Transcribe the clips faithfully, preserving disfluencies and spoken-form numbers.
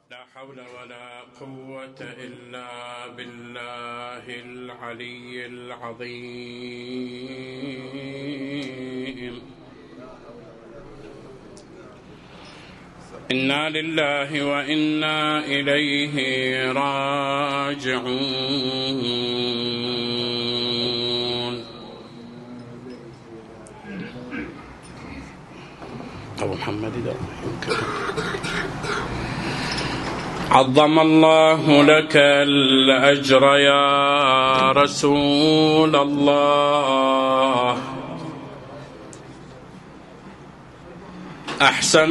لا حول ولا قوة إلا بالله العلي العظيم. إنا لله وإنا إليه راجعون. أبو محمد عظم الله لك الأجر يا رسول الله. أحسن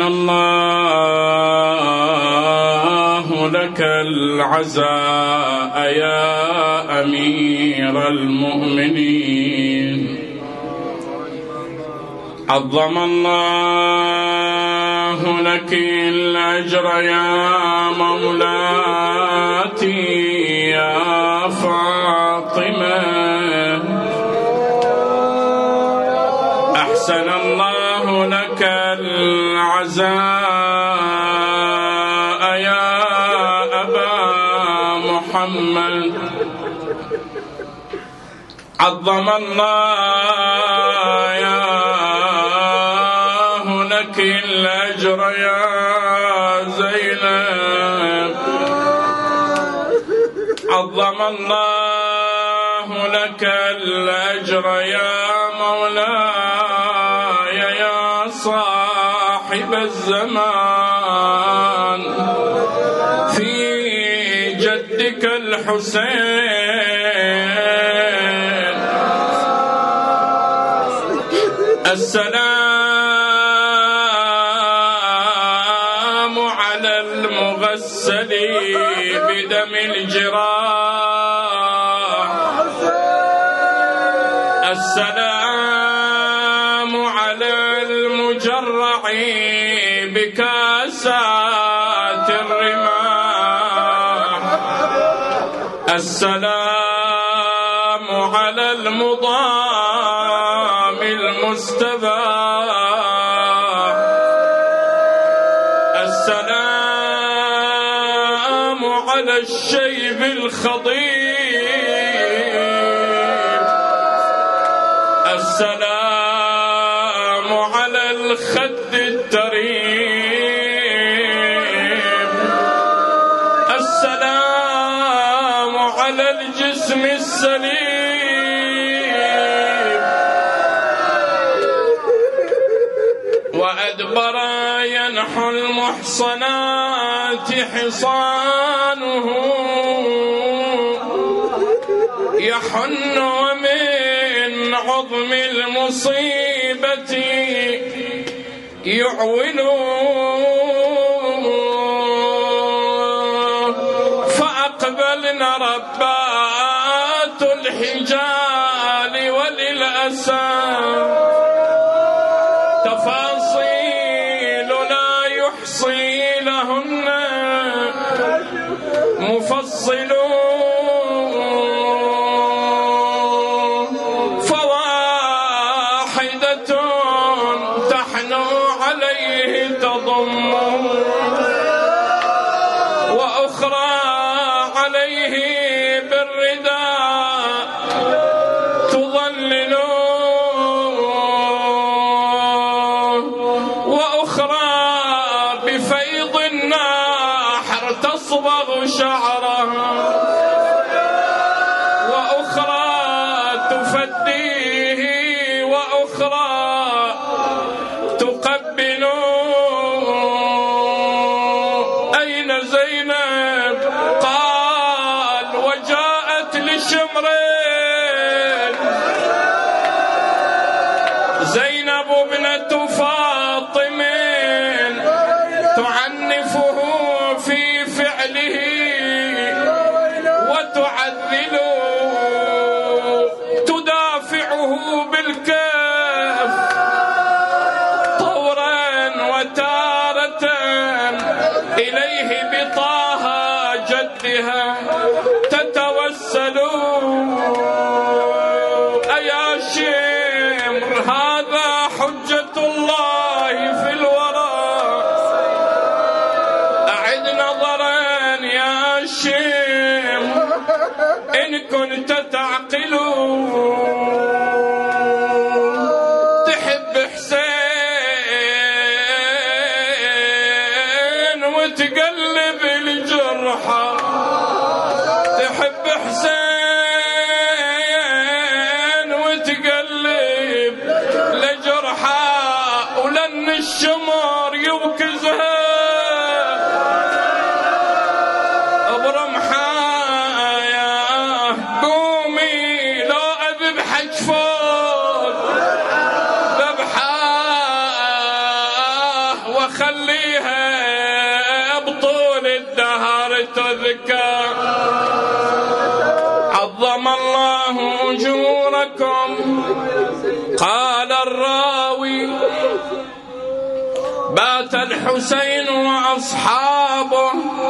الله لك العزاء يا أمير المؤمنين. عظم الله لك الأجر يا مولاتي يا فاطمة. أحسن الله لك العزاء يا أبا محمد. عظم الله يا لك الأجر يا زينب. عظم الله لك الأجر يا مولاي يا صاحب الزمان. في جدك الحسين السلام على المغسل بدم الجراح. السلام على المجرع بكاسات الرماح. السلام على المضام المستباح. السلام على الشيب الخضيب. السلام على الخد التريب. السلام على الجسم السليم. وأدبر ينحو المحصنات حصانه. يحن ومن عظم المصيبة يعول. فأقبلنا ربات الحجال وللأسى تفاصيل لا يحصي لهن مفصل. فواحدة تحنو عليه تضم. وأخرى عليه بالرداء تظلل. وأخرى بفيض النحر تصبغ شعرها. وأخرى تفديه وأخرى تقبل. أين زينب؟ قال وجاءت لشمرين. زينب ابنة فاطم تعنفه في فعله وتعذله. تدافعه بالكف طورا وتارة إليه بطه جدها تتوسل. أيا شمر هذا حجة الله في الورى. أعد نظرا هاشم إن كنت تعقل تحب حسين وتقلب الجرحى، تحب حسين وتقلب لجرحى ولن الشمر يوكزها خليها بطول الدهر تذكر. عظم الله أجوركم. قال الراوي بات الحسين وأصحابه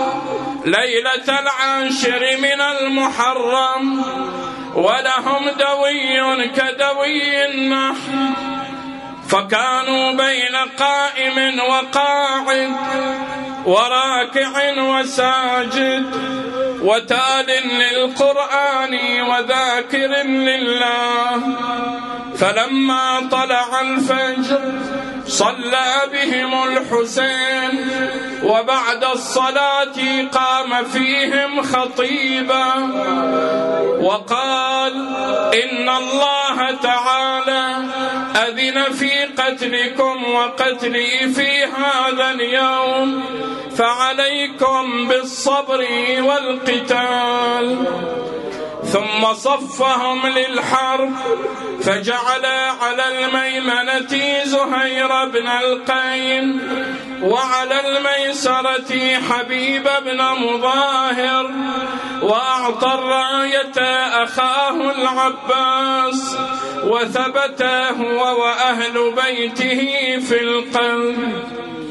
ليلة العاشر من المحرم ولهم دوي كدوي النحل، فكانوا بين قائم وقاعد وراكع وساجد وتال للقرآن وذاكر لله. فلما طلع الفجر صلى بهم الحسين، وبعد الصلاة قام فيهم خطيبا وقال: إن الله تعالى أذن في قتلكم وقتلي في هذا اليوم، فعليكم بالصبر والقتال. ثم صفهم للحرب، فجعل على الميمنة زهير بن القين، وعلى الميسرة حبيب بن مظاهر، وأعطى الراية أخاه العباس، وثبت هو وأهل بيته في القلب.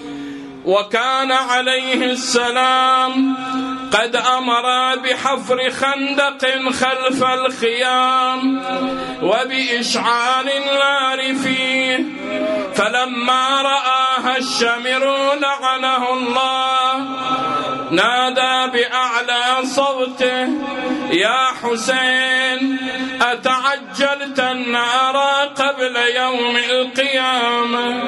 وكان عليه السلام قد أمر بحفر خندق خلف الخيام وبإشعال النار فيه، فلما رآها الشمر لعنه الله نادى بأعلى صوته: يا حسين، أتعجلت النار قبل يوم القيامة؟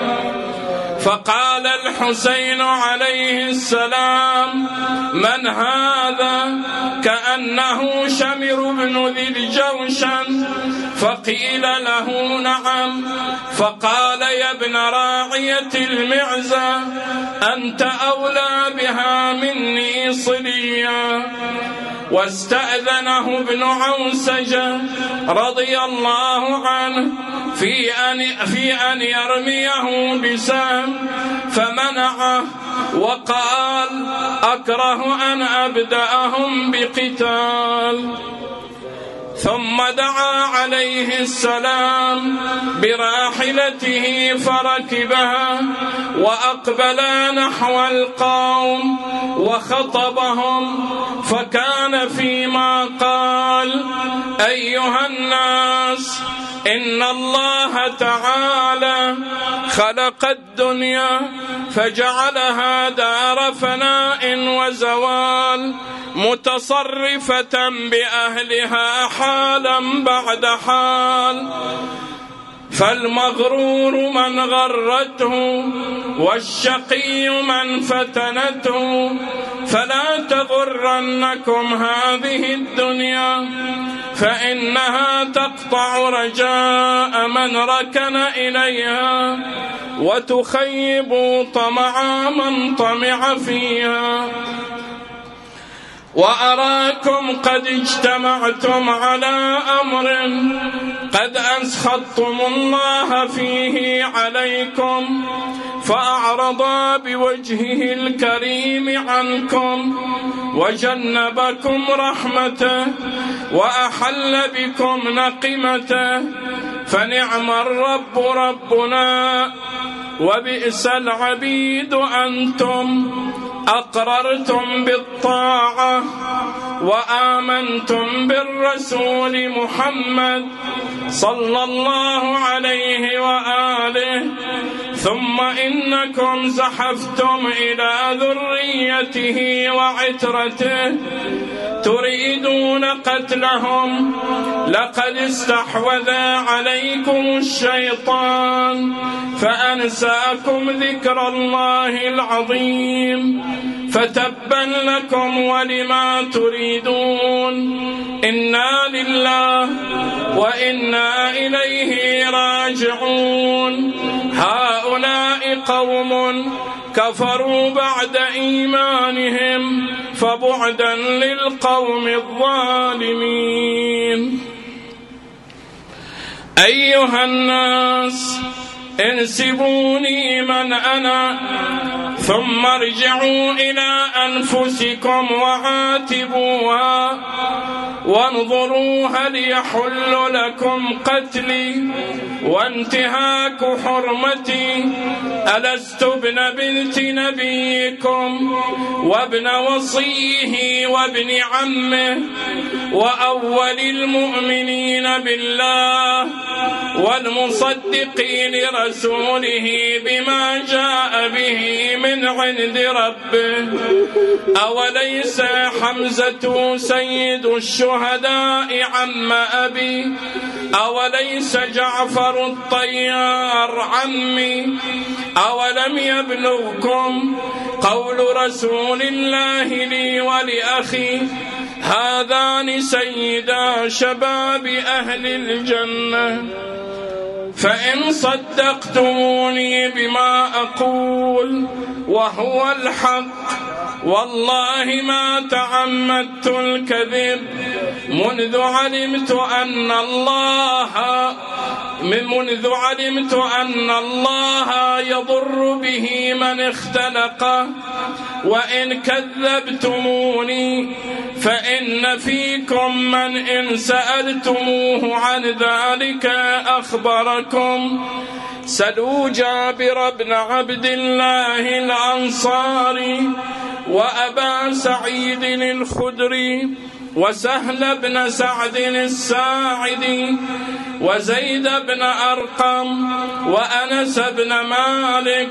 فقال الحسين عليه السلام: من هذا؟ كأنه شمر بن ذي الجوشن. فقيل له: نعم. فقال: يا ابن راعية المعزة، أنت أولى بها مني صليا. واستأذنه ابن عوسجة رضي الله عنه في أن, في أن يرميه بسهم، فمنعه وقال: أكره أن أبدأهم بقتال. ثم دعا عليه السلام براحلته فركبها وأقبل نحو القوم وخطبهم، فكان فيما قال: أيها الناس، إن الله تعالى خلق الدنيا فجعلها دار فناء وزوال، متصرفة بأهلها حالا بعد حال، فالمغرور من غرته والشقي من فتنته، فلا تغرنكم هذه الدنيا، فإنها تقطع رجاء من ركن إليها وتخيب طمع من طمع فيها. وأراكم قد اجتمعتم على أمر قد أسخطتم الله فيه عليكم، فأعرض بوجهه الكريم عنكم وجنبكم رحمته وأحل بكم نقمته، فنعم الرب ربنا وبئس العبيد أنتم. أقررتم بالطاعة وآمنتم بالرسول محمد صلى الله عليه وآله، ثم إنكم زحفتم إلى ذريته وعترته تريدون قتلهم. لقد استحوذ عليكم الشيطان فأنساكم ذكر الله العظيم فتبا لكم ولما تريدون. إنا لله وإنا إليه راجعون. هؤلاء قوم كفروا بعد إيمانهم فبعدا للقوم الظالمين. أيها الناس انسبوني من أنا ثم ارجعوا إلى أنفسكم وعاتبوها وانظروا هل يحل لكم قتلي وانتهاك حرمتي. ألست ابن بنت نبيكم وابن وصيه وابن عمه وأول المؤمنين بالله والمصدق لرسوله بما جاء به من عند ربه؟ أوليس حمزة سيد الشهداء عم أبي؟ أوليس جعفر الطيار عمي؟ أولم يبلغكم قول رسول الله لي ولأخي هذان سيدا شباب أهل الجنة؟ فإن صدقتموني بما أقول وهو الحق والله ما تعمدت الكذب منذ علمت أن الله منذ علمت أن الله يضر به من اختلقه. وإن كذبتموني فإن فيكم من إن سألتموه عن ذلك أخبركم. سلوا جابر بن عبد الله الأنصاري وأبا سعيد الخدري وسهل بن سعد الساعدي وزيد بن أرقم وأنس بن مالك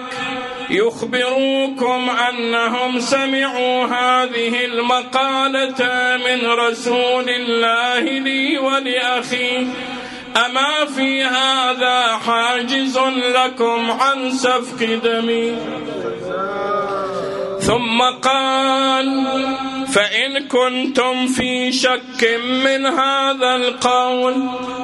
يخبروكم أنهم سمعوا هذه المقالة من رسول الله لي ولأخي. أما في هذا حاجز لكم عن سفك دمي؟ ثم قال: فإن كنتم في شك من هذا القول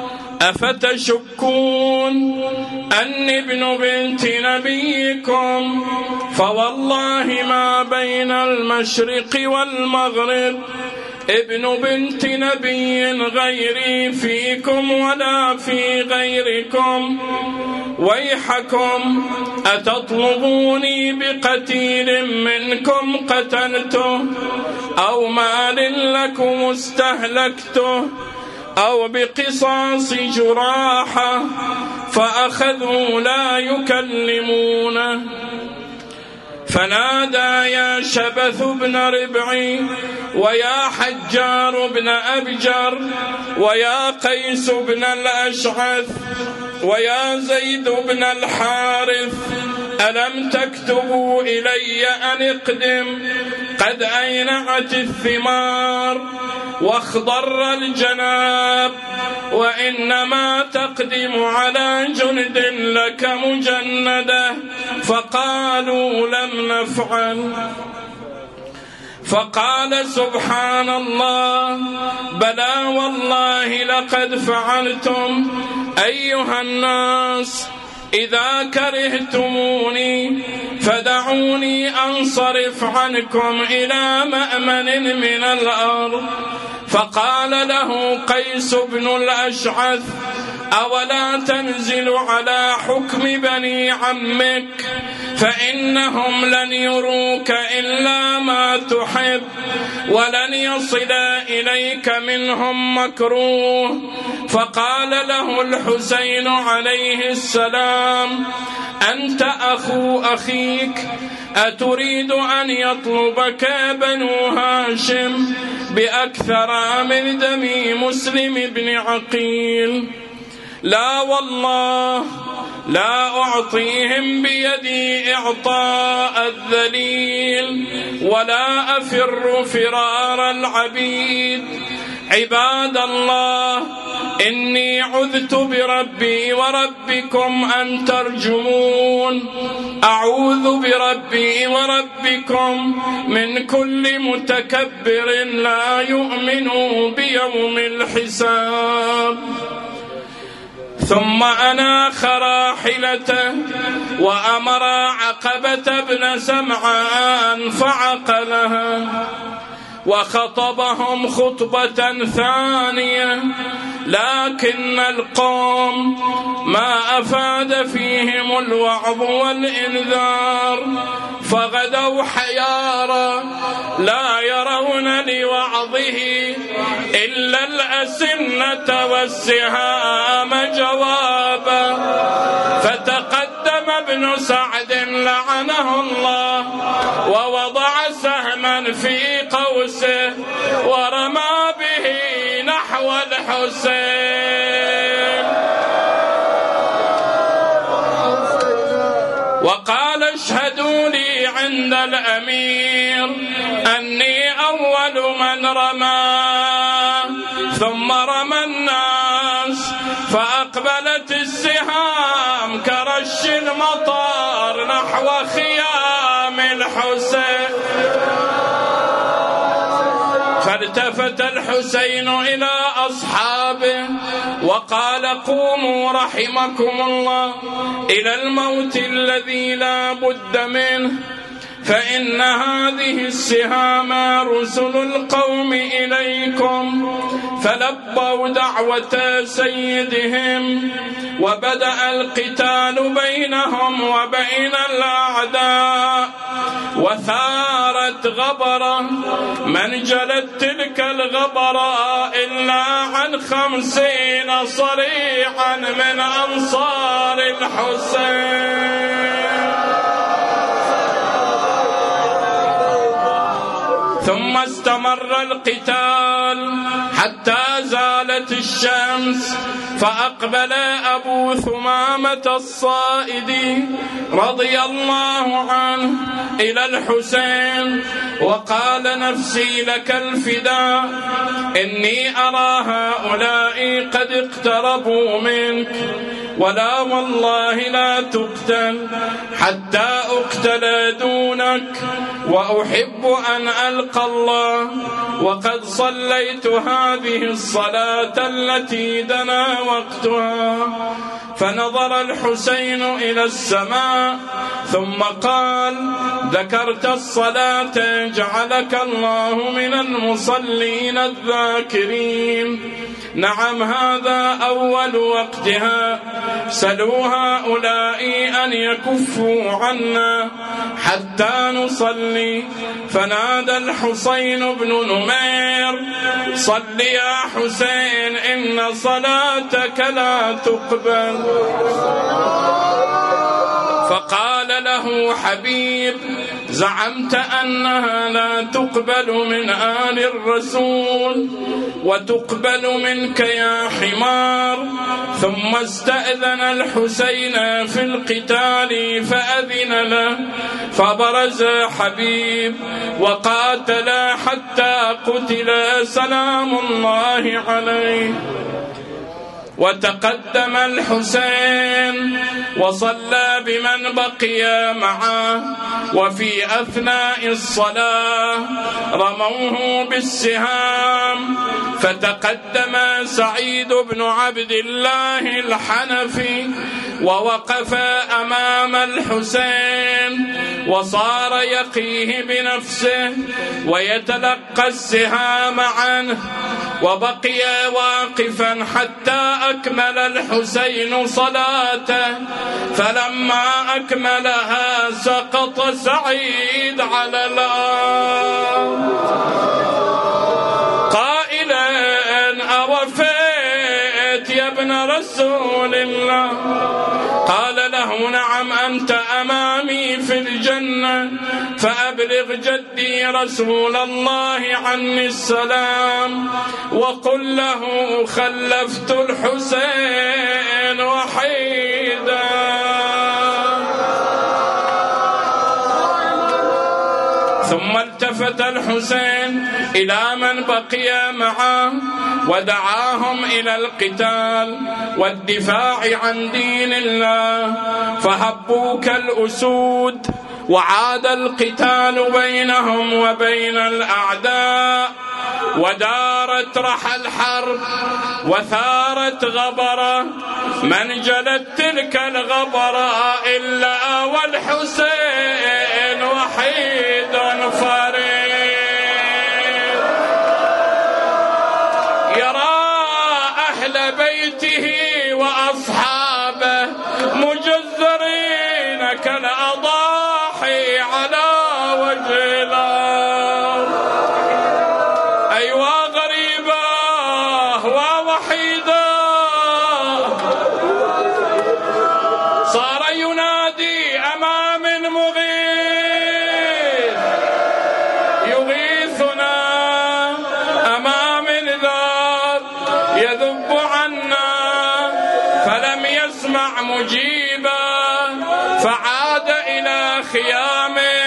أفتشكون أني ابن بنت نبيكم فوالله ما بين المشرق والمغرب ابن بنت نبي غيري فيكم ولا في غيركم. ويحكم أتطلبوني بقتيل منكم قتلته أو مال لكم استهلكته أو بقصاص جراحة؟ فأخذوا لا يكلمونه. فنادى يا شبث بن ربعي ويا حجار بن أبجر ويا قيس بن الأشعث ويا زيد بن الحارث ألم تكتبوا إلي أن اقدم؟ قد أينعت الثمار واخضر الجناب وإنما تقدم على جند لك مجندة. فقالوا لم نفعل. فقال سبحان الله بلى والله لقد فعلتم. أيها الناس إذا كرهتموني فدعوني أنصرف عنكم إلى مأمن من الأرض. فقال له قيس بن الأشعث أولا تنزل على حكم بني عمك فإنهم لن يروك إلا ما تحب ولن يصل إليك منهم مكروه. فقال له الحسين عليه السلام أنت أخو أخيك أتريد أن يطلبك بنو هاشم بأكثر من دم مسلم بن عقيل؟ لا والله لا أعطيهم بيدي إعطاء الذليل ولا أفر فرار العبيد. عباد الله، إني عذت بربي وربكم أن ترجمون. أعوذ بربي وربكم من كل متكبر لا يؤمن بيوم الحساب. ثم أناخ راحلته وأمر عقبة بن سمعان فعقلها وخطبهم خطبة ثانية، لكن القوم ما أفاد فيهم الوعظ والإنذار، فغدوا حيارى لا يرون لوعظه إلا الأسنة والسهام جوابا. فتقدم ابن سعد لعنه الله ووضع سهما في قوسه ورمى به نحو الحسين، وقال اشهدوا لي عند الأمير أني أول من رمى. ثم رمى الناس فأقبلت السهام كرش المطر نحو خيام الحسين، فالتفت الحسين إلى أصحابه وقال قوموا رحمكم الله إلى الموت الذي لا بد منه، فإن هذه السهام رسل القوم إليكم. فلبوا دعوة سيدهم وبدأ القتال بينهم وبين الأعداء، وثارت غبرة من جلت تلك الغبرة إلا عن خمسين صريعا من أنصار الحسين. ثم استمر القتال حتى زالت الشمس، فأقبل أبو ثمامة الصائدي رضي الله عنه إلى الحسين وقال نفسي لك الفداء، إني أرى هؤلاء قد اقتربوا منك، ولا والله لا تقتل حتى أقتل دونك، وأحب أن ألقى الله وقد صليت هذه الصلاة التي دنا وقتها. فنظر الحسين إلى السماء ثم قال ذكرت الصلاة جعلك الله من المصلين الذاكرين. نعم هذا أول وقتها، سلوا هؤلاء أن يكفوا عنا حتى نصلي. فنادى الحسين بن نمير صل يا حسين إن صلاتك لا تقبل. فقال له حبيب زعمت أنها لا تقبل من آل الرسول وتقبل منك يا حمار. ثم استأذن الحسين في القتال فأذن له، فبرز حبيب وقاتل حتى قتل سلام الله عليه. وتقدم الحسين وصلى بمن بقي معه، وفي أثناء الصلاة رموه بالسهام، فتقدم سعيد بن عبد الله الحنفي ووقف أمام الحسين وصار يقيه بنفسه ويتلقى السهام عنه، وبقي واقفا حتى أكمل الحسين صلاته. فلما أكملها سقط سعيد على الأرض قائلا أوفيت يا ابن رسول الله؟ قال له نعم أنت أمامي في الجنة، فأبلغ جدي رسول الله عني السلام وقل له خلفت الحسين وحيدا. ثم التفت الحسين إلى من بقي معه ودعاهم إلى القتال والدفاع عن دين الله، فهبوا كالأسود، وعاد القتال بينهم وبين الأعداء، ودارت رحى الحرب وثارت غبرة، من جلت تلك الغبرة إلا والحسين وحيد فريد، يرى أهل بيته وأصحابه مجزرين كالأضاحي على وجه الأرض. أيوا غريبة ووحيدة، صار ينادي أمام مغيث يغيثنا، أمام ذاب يذب عنا، فلم يسمع مجيبا، فعاد إلى خيامه،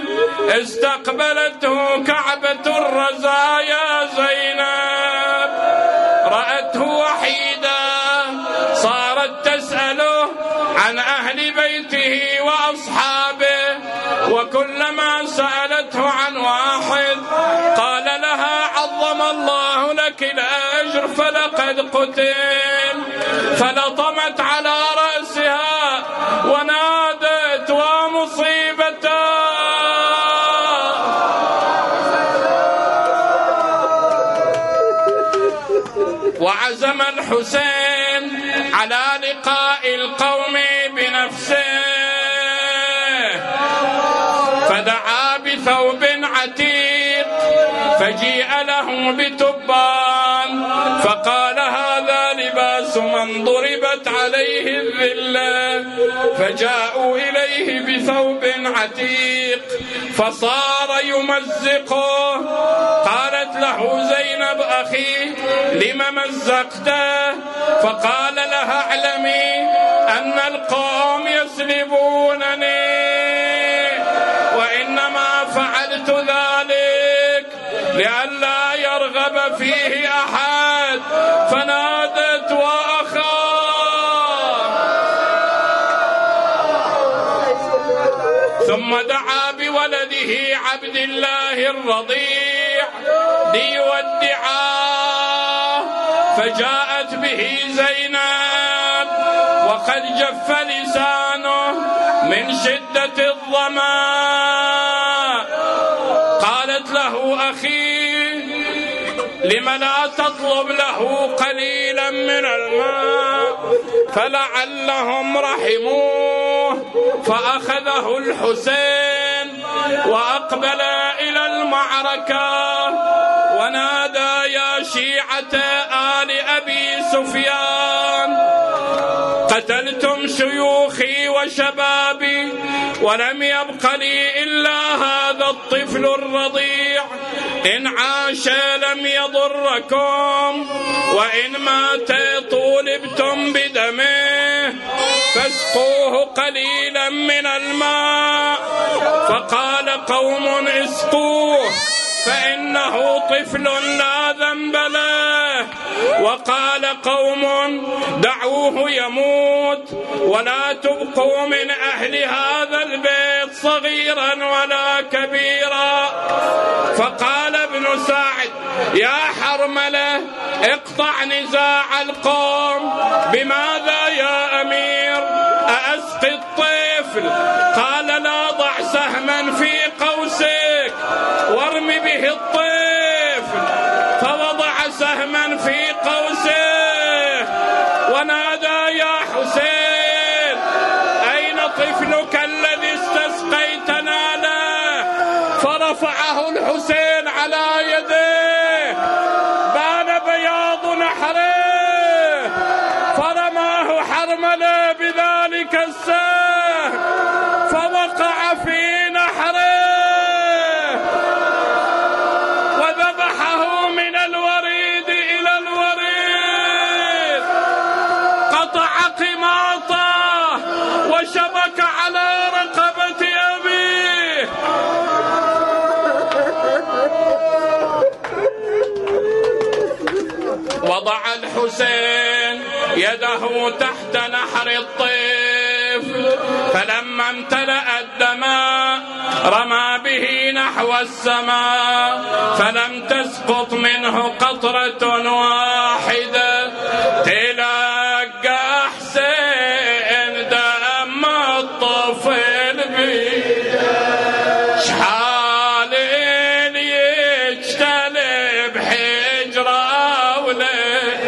استقبلته كعبة الرزايا زينب، رأته وحيدا، صارت تسأله عن أهل بيته وأصحابه، وكلما سألته عن واحد قال لها عظم الله لك الأجر فلقد قتل، فلطمت على رأسها ونادت ومصيبتا. وعزم الحسين على لقاء القوم بنفسه، فدعا بثوب عتيق، فجيء له بتبان، فقال هذا لباس من ضربت عليه الذلة، فجاءوا إليه بثوب عتيق فصار يمزقه. قالت له زينب أخي لم مزقته؟ فقال لها اعلمي أن القوم يسلبونني، وإنما فعلت ذلك لئلا يرغب فيه أحد. فنادت وأخاه، ثم دعا بولده عبد الله الرضيع ليودعاه، فجاءت به زينب وقد جف لسانه من شدة الظمأ. قالت له أخي لم لا تطلب له قليلا من الماء فلعلهم رحموه. فأخذه الحسين وأقبل إلى المعركة ونادى يا شيعة آل أبي سفيان قتلتم شيوخي وشبابي ولم يبق لي إلا هذا الطفل الرضيع، إن عاش لم يضركم وإن مات طولبتم بدمه، فاسقوه قليلا من الماء. فقال قوم اسقوه فإنه طفل لا ذنب له، وقال قوم دعوه يموت ولا تبقوا من أهل هذا البيت صغيرا ولا كبيرا. فقال ابن سعد يا حرملة اقطع نزاع القوم، بماذا يا أمير؟ أأسقي الطفل؟ قال لا، ضع سهما في قوسك وارم به الطفل. فوضع سهما في قوسه ونادى يا حسين أين طفلك الذي استسقيتنا له؟ فرفعه الحسين على يديه بان بياض نحره، فرماه حرملة بذلك السهم فوقع في نحره وذبحه من الوريد إلى الوريد، قطع قماطه وشبك على رقبة أبيه وضع الحسين يده تحت نحر الطفل، فلما امتلأ الدماء رمى به نحو السماء، فلم تسقط منه قطرة واحدة. تلقى حسين دم الطفل بيه، شحال يجتلب حجرة وليه،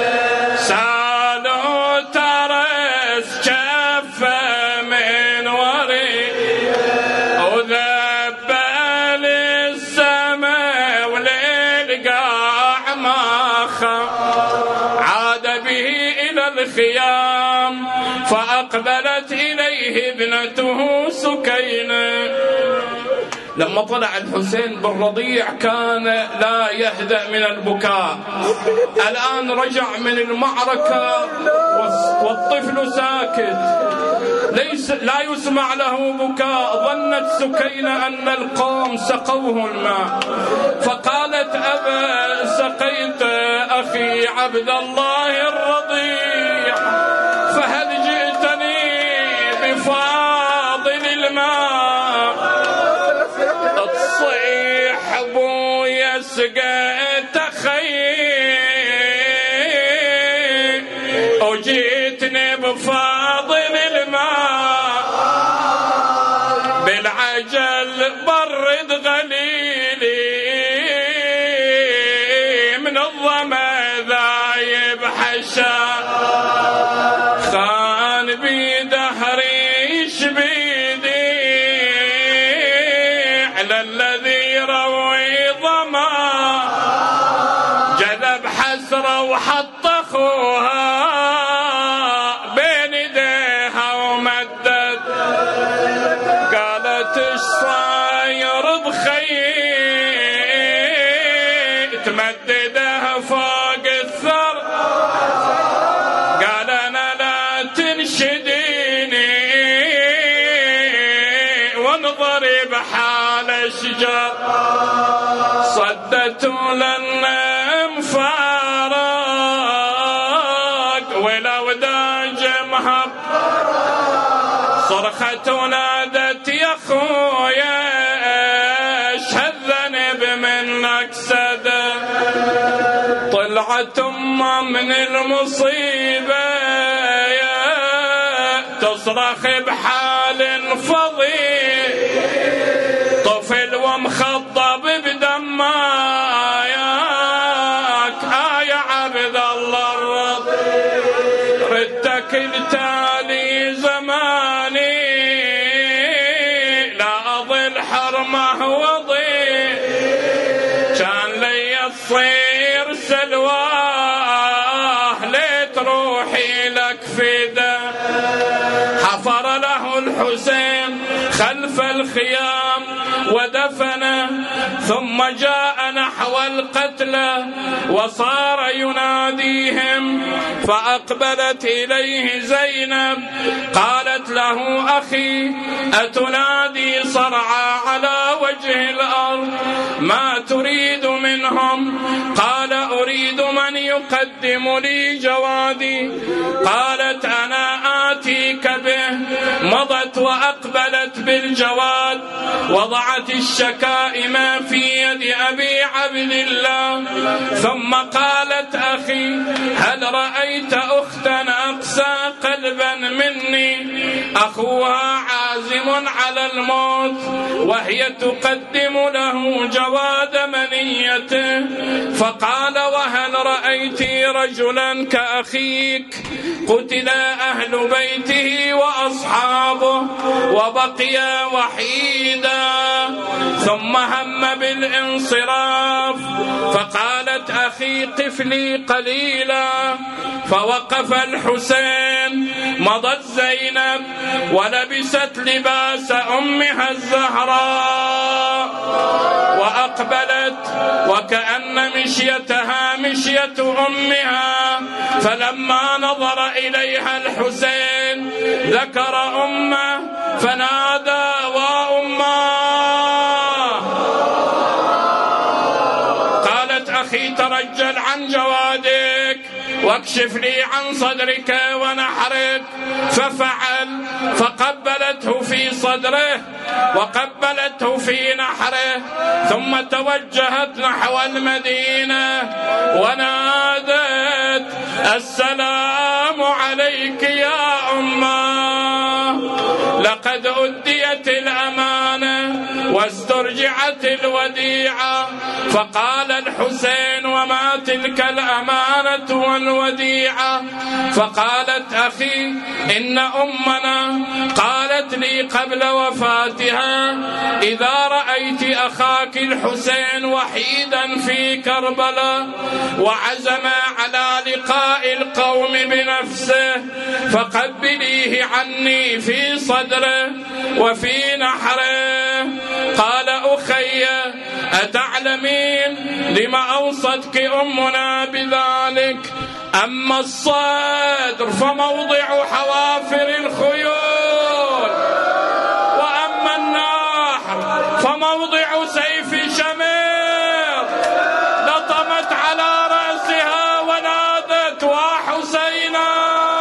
سالو ترس شفه من وري، وذبل السماء وللقاع ما خا. عاد به إلى الخيام فأقبلت إليه ابنته سكينة. لما طلع الحسين بالرضيع كان لا يهدأ من البكاء. الآن رجع من المعركة والطفل ساكت، ليس لا يسمع له بكاء. ظنت سكينة أن القوم سقوه الماء، فقالت أبا سقيت أخي عبد الله الرضيع، فهل جئتني بفاضل الماء؟ تصيح ابويا سقيت اخي، وجيتني بفاضل الماء، بالعجل برد غليلي، من الظما ذايب حشا، خان بدهري شبيدي على الذي يروي ظما، جلب حسرة وحط اخوها بين ايديها ومدد، قالت ايش صاير بخيي، تمددها فوق الثر، قال انا لا تنشديني وانظري بحال الشجر، صدت لنا مفارق ولو داج مهب، صرخت ونادت يا خويا ايش هالذنب منك سدى، طلعت امه من المصيبه تصرخ بحال فظيع، طفل ومخضب بدماياك آه يا عبد الله الرضيع، ردك التالي زماني لا أظل حرمه وضيع، كان لي تصير سلواه ليت روحي لك فدا، حفر له الحسين خلف الخيام ودفنه، ثم جاء نحو القتلى وصار يناديهم، فأقبلت إليه زينب قالت له أخي أتنادي صرعى على وجه الأرض، ما تريد منهم؟ قال أريد من يقدم لي جوادي، قالت أنا آتيك به، مضت وأقبلت بالجواد، وضعت الشكائم في يد أبي عبد الله، ثم قالت أخي هل رأيت أختا أقسى قلبا مني، أخوها عازم على الموت وهي تقدم له جواد منيته، فقال وهل رأيت رجلا كأخيك قتل أهل بيته وأصحابه وبقي وحيدا، ثم هم بالانصراف، فقالت أخي قف لي قليلا، فوقف الحسين، مضت زينب ولبست لباس أمها الزهراء وأقبلت وكأن مشيتها مشية أمها، فلما نظر إليها الحسين ذكر أمه فنادى وأماه، قالت أخي ترجل عن جوادك واكشف لي عن صدرك ونحرك. ففعل، فقبلته في صدره وقبلته في نحره، ثم توجهت نحو المدينة ونادت: السلام عليك يا أمه، لقد أديت الأمانة واسترجعت الوديعة. فقال الحسين: وما تلك الأمانة والوديعة؟ فقالت: أخي، إن أمنا قالت لي قبل وفاتها: إذا رأيت أخاك الحسين وحيدا في كربلاء وعزم على لقاء القوم بنفسه فقبليه عني في صدره وفي نحره. قال: أخي، أتعلمين لما أوصتك أمنا بذلك؟ أما الصدر فموضع حوافر الخيول، وأما النحر فموضع سيف شمير. لطمت على رأسها ونادت: وحسينا.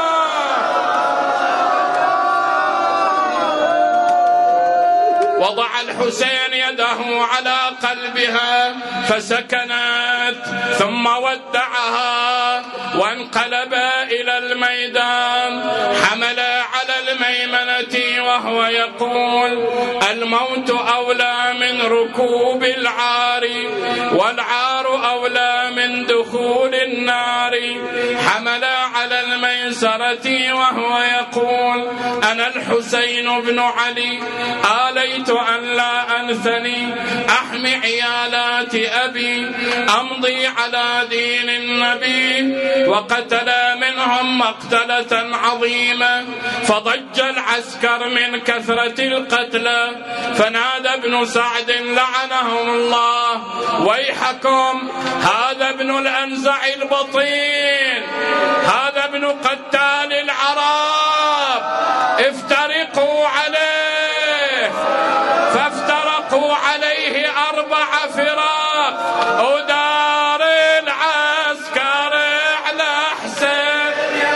وضع الحسين يده على قلبها فسكنت، ثم ودعها وانقلب إلى الميدان. حمل على الميمنة وهو يقول: الموت أولى من ركوب العار، والعار أولى من دخول النار. حمل على الميسرة وهو يقول: أنا الحسين بن علي، آليت أن لا أنثني، أحمي عيالات أبي، أمضي على دين النبي. وقتل منهم مقتلة عظيمة، فضج العسكر من كثرة القتلى. فنادى ابن سعد لعنهم الله: ويحكم، هذا ابن الأنزع البطين، هذا ابن قتال العرب، افترقوا عليه. فافترقوا عليه أربع فراق. ودار العسكر على حسين،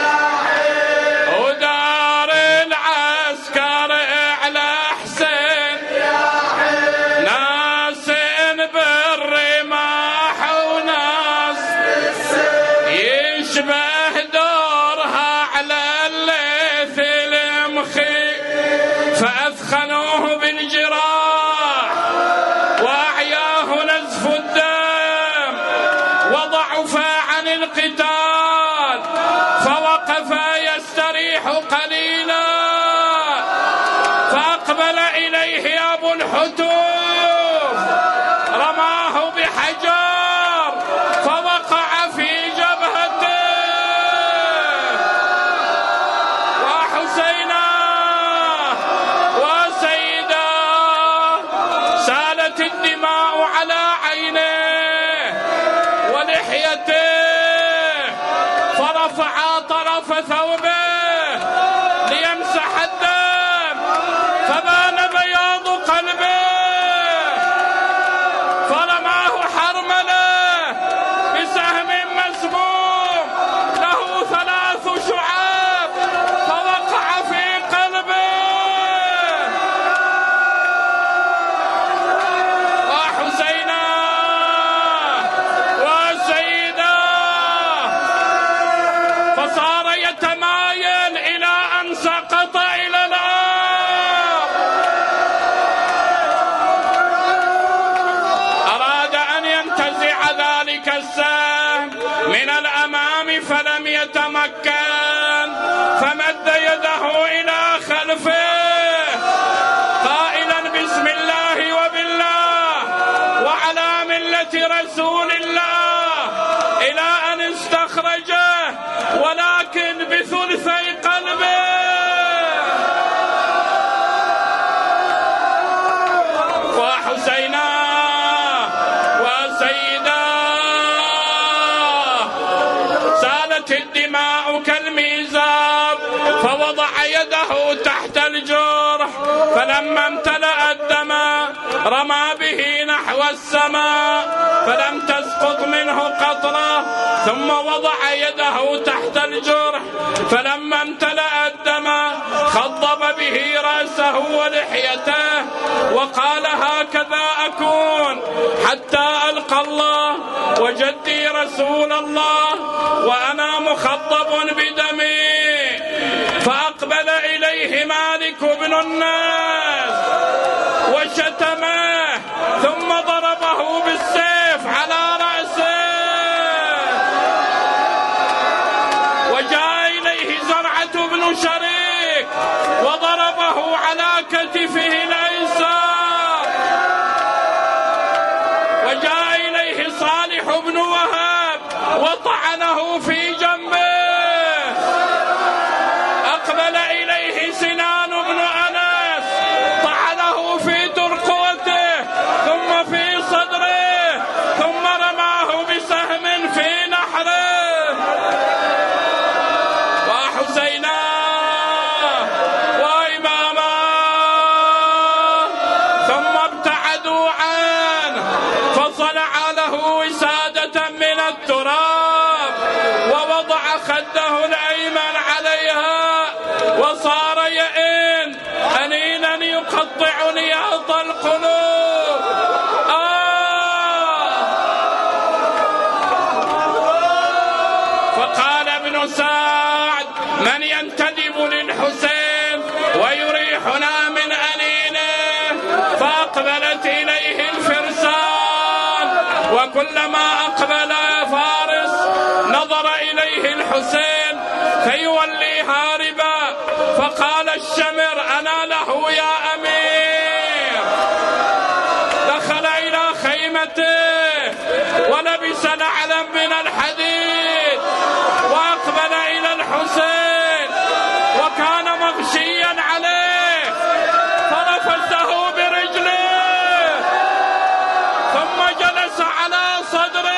ودار العسكر على حسين، ناس بالرماح وناس يشبه دورها على الليث المخي. فأثخنوه بالجراح وأعياه نزف الدم وضعف عن القتال، فوقف يستريح قليلا. فأقبل إليه أبو الحتوف رماه بحجر فوقع في جبهته. وحسينا وسيدا سالت الدماء على عينيه ولحيته، فرفع طرف ثوبه ليمسح الدم، فبان بياض قلبه. فرماه حرمله بسهم مسموم له ثلاث شعاب فوقع في قلبه. وحسينا وسيدا فصار يتمايل إلى أن سقط إلى الأرض. أراد أن ينتزع ذلك السهم من الأمام فلم يتمكن، فمد يده إلى خلفه قائلا: بسم الله وبالله وعلى ملة رسول الله، إلى أن استخرجه ولكن بثلثي قلبه. وحسينا وسيدا سالت الدماء كالميزاب، فوضع يده تحت الجرح، فلما امتلأ الدم رمى به نحو السماء، فلم تسقط من منه قطرة، ثم وضع يده تحت الجرح، فلما امتلأ الدم خضب به رأسه ولحيته وقال: هكذا أكون حتى ألقى الله وجدي رسول الله وأنا مخضب بدمي. فأقبل إليه مالك بن الناس وشتمه، ثم ضربه بالسيف على رأسه. وجاء إليه زرعة بن شريك وضربه على كتفه الأيسر. وجاء إليه صالح بن وهب وطعنه في جنبه. أقبل إليه سنان بن أنس طعنه في ترقوته ثم في صدره، ثم رماه بسهم في نحره. وحسينا وإماما ثم ابتعدوا عنه، فصنع له وسادة من التراب ووضع خده الأيمن عليها، وصار يئن أنينا يقطع نياط القلوب. آه فقال ابن سعد: من ينتدب للحسين ويريحنا من أنينه؟ فأقبلت إليه الفرسان، وكلما أقبل فارس نظر إليه الحسين فيولي هاربا، فقال الشمر: أنا له يا أمير. دخل إلى خيمته ولبس نعلا من الحديد وأقبل إلى الحسين وكان مغشيا عليه، فرفسه برجله ثم جلس على صدره.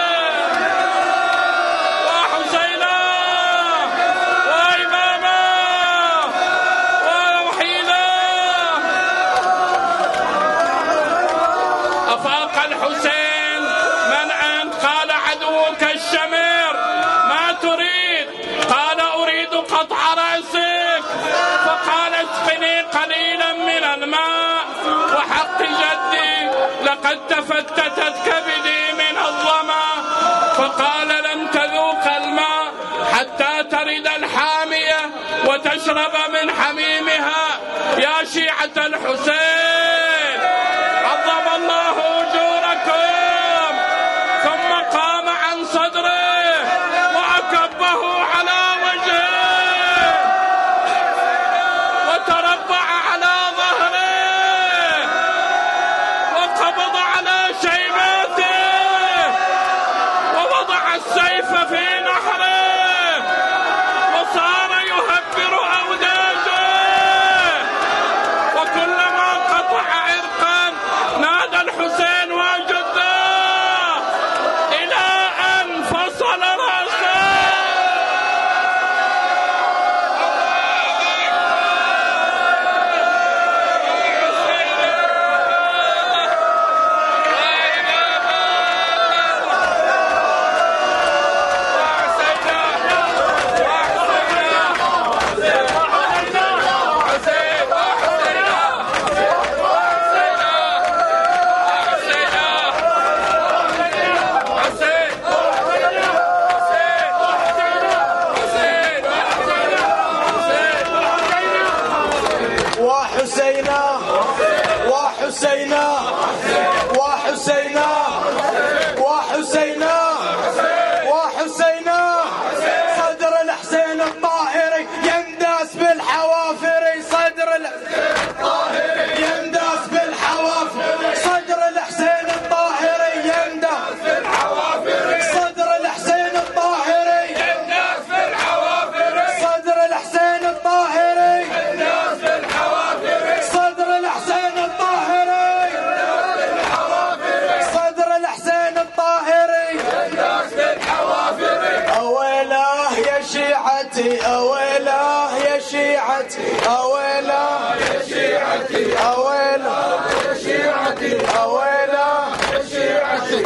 الشمر: ما تريد؟ قال: أريد قطع رأسك. فقال: اسقني قليلا من الماء، وحق جدي لقد تفتتت كبدي من الظما. فقال: لن تذوق الماء حتى ترد الحامية وتشرب من حميمها يا شيعة الحسين، عظم الله أجوركم. ثم قام عن صدره وأكبه على وجهه وتربع على ظهره وقبض على شيباته ووضع السيف في نحره وصار يهبر أوداجه. وكلما قطع عرقا نادى الحسين وجده إلى أن فصل رأسه. وحسينا وحسينا وحسينا وحسينا وحسينا صدر الحسين الطاهري ينداس بالحوافر. صدر الحسين الطاهري ينداس بالحوافر. صدر الحسين الطاهري ينداس بالحوافر. صدر الحسين الطاهري ينداس بالحوافر. صدر الحسين الطاهري ينداس بالحوافر. صدر الحسين الطاهري صدر الحسين الطاهري ينداس بالحوافر. أويلاه يا شيعتي، أويلاه يا شيعتي، أويلاه يا شيعتي، أويلاه يا شيعتي، أويلاه يا شيعتي. هذا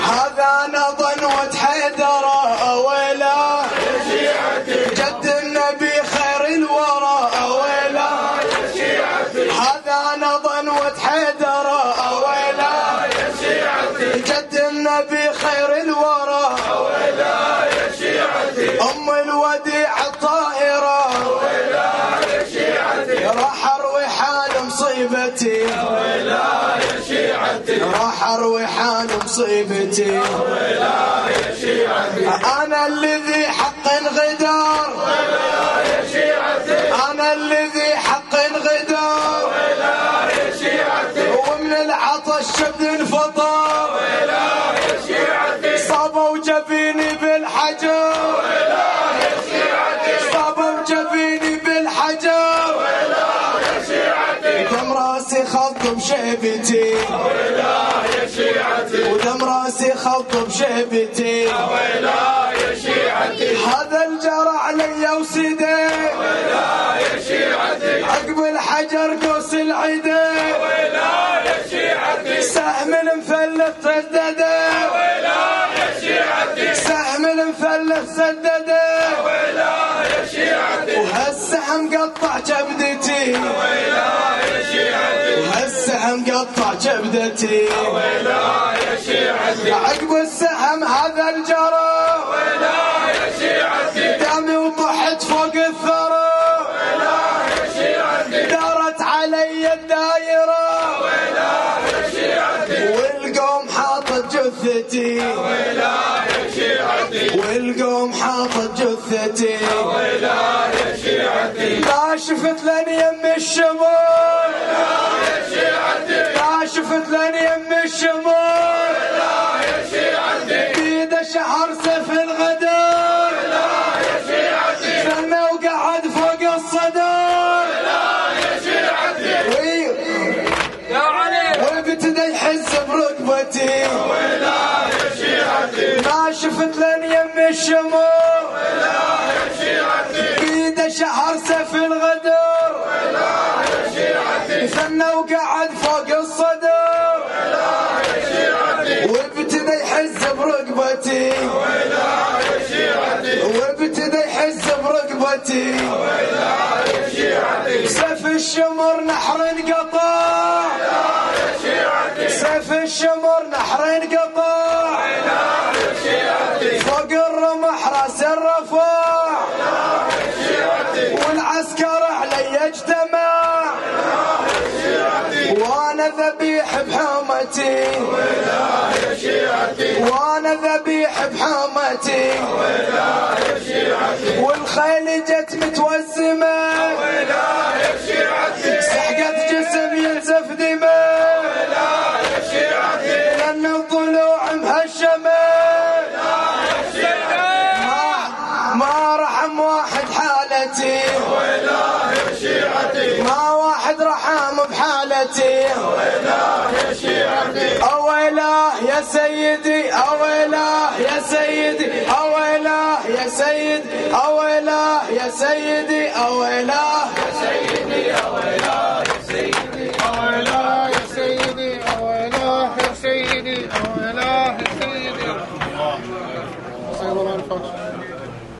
هذا نضنوة حيدرة أويله يا شيعتي جد النبي خير الورى أويله يا شيعتي هذا نضنوة حيدرة أويله يا شيعتي جد النبي خير الورى أويله يا شيعتي أم الوديع الطائرة أويله يا شيعتي راح أروي حال مصيبتي أويله يا شيعتي راح أروي حال مصيبتي أويله يا شيعتي أنا الذي حق غدار أويله يا شيعتي أنا الذي حق غدار أويله يا شيعتي ومن العطش شد انفطر أويله يا شيعتي صابوا جبيني بالحجر أويله يا شيعتي صابوا جبيني بالحجر أويله يا شيعتي دم راسي خض بشيبتي أويله يا شيعتي ودم راسي خض بشيبتي أويله يا شيعتي هذا الجرى علي وسيدي أويله يا شيعتي عقب الحجر قوس العيدي أويله يا شيعتي سهم المفلت سدده أويله يا شيعتي سهم المفلت سدده أويله يا شيعتي وهالسهم قطع كبدتي أويله يا شيعتي وهالسهم قطع كبدتي أويله يا شيعتي عقب السهم هذا الجرى أويله يا شيعتي دمي وطحت فوق الثرى أويله يا شيعتي دارت علي الدايرة أويله يا شيعتي والقوم حاطط جثتي أويله يا شيعتي والقوم حاطط جثتي أويله يا شيعتي لا شفت لن يم الشمال أويله يا شيعتي لا شفت لن يم الشمال أويله يا شيعتي بيده شهر سيف الغدار أويله يا شيعتي سنة وقعد فوق الصدر أويله يا شيعتي يا علي وابتدى يحس بركبتي أويله يا شيعتي ما شفت لن يم الشمال أويله يا شيعتي بيده شهر سيف الغدر أويله يا شيعتي سنة وقعد فوق الصدر أويله يا شيعتي وابتدى يحس بركبتي أويله يا شيعتي وابتدى يحس بركبتي أويله يا شيعتي سيف الشمر نحر انقطع أويله يا شيعتي سيف الشمر نحر انقطع أويله يا شيعتي فوق الرمح راس الرفاع أويله يا شيعتي والعسكر علي اجتمع أويله يا شيعتي وانا ذبيح بحومتي أويله يا شيعتي وانا ذبيح بحومتي أويله يا شيعتي والخيل جت متوسمه أويله يا شيعتي سحقت جسم ينزف دماء أويله يا شيعتي لان الضلوع مهشمه أويله يا شيعتي ما ما رحم واحد حالتي أويله يا شيعتي ما واحد رحم بحالتي أويله يا شيعتي أويله يا سيدي أويله يا سيدي أويله يا سيدي أويله يا سيدي أويله يا سيدي أويله